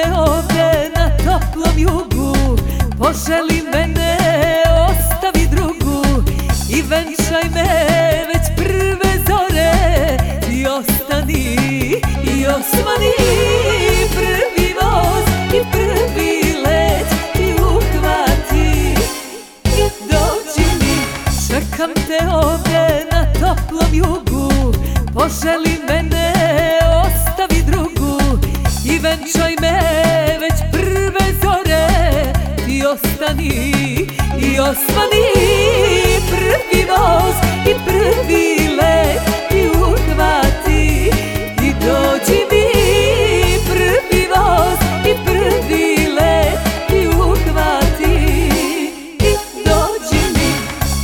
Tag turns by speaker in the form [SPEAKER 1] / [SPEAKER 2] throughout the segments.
[SPEAKER 1] te ovde na toplom jugu, poželi mene, ostavi drugu i venčaj me već prve zore. I ostani, i osvani, prvi voz i prvi let i uhvati i dođi mi. Čekam te ovde na toplom jugu, poželi mene, ostavi drugu i venčaj me već prve zore. I ostani, i osvani, prvi voz i prvi let i uhvati i dođi mi. Prvi voz i prvi let i uhvati i dođi mi.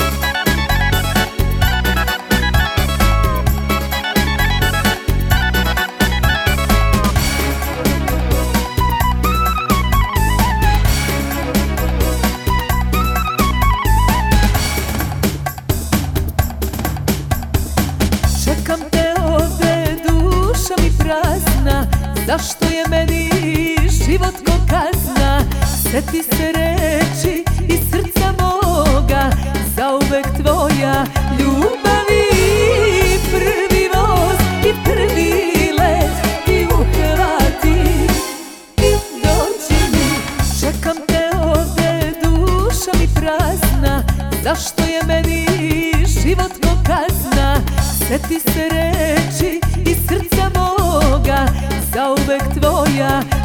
[SPEAKER 1] Čekam te ovde, duša mi prazna, zašto je meni život ko kazna? Sjeti se reči iz srca moga, zauvek tvoja ljubavi. Prvi voz i prvi let i uhvati i dođi mi. Čekam te ovde, duša mi prazna, zašto je meni život ko kazna? Sjeti se reči iz srca moga, zauvek tvoja